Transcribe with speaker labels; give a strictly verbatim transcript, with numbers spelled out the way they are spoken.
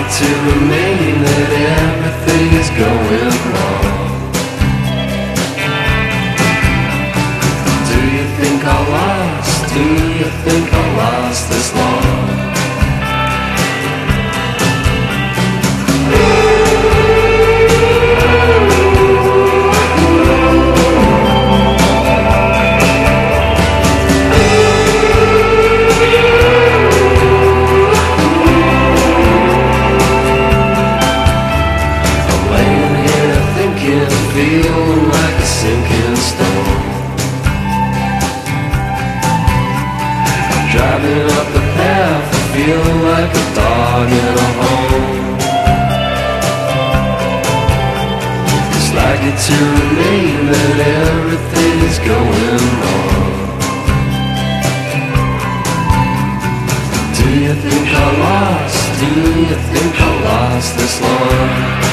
Speaker 1: to remain that everything is going wrong. Do you think I lost? Do you think I lost this long? Feeling like a sinking stone, driving up the path, feeling like a dog in a home. It's likely to remain that everything's going wrong. Do you think I lost? Do you think I lost this long?